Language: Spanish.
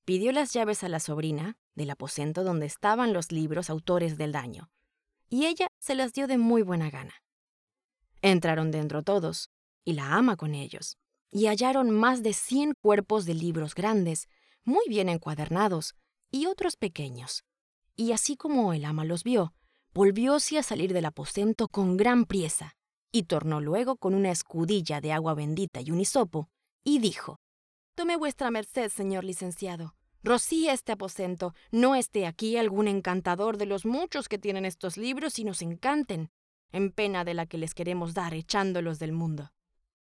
Pidió las llaves a la sobrina del aposento donde estaban los libros autores del daño, y ella se las dio de muy buena gana. Entraron dentro todos, y la ama con ellos, y hallaron más de 100 cuerpos de libros grandes, muy bien encuadernados, y otros pequeños. Y así como el ama los vio, volvióse a salir del aposento con gran priesa, y tornó luego con una escudilla de agua bendita y un hisopo, y dijo: «Tome vuestra merced, señor licenciado. Rocíe este aposento, no esté aquí algún encantador de los muchos que tienen estos libros y nos encanten, en pena de la que les queremos dar echándolos del mundo».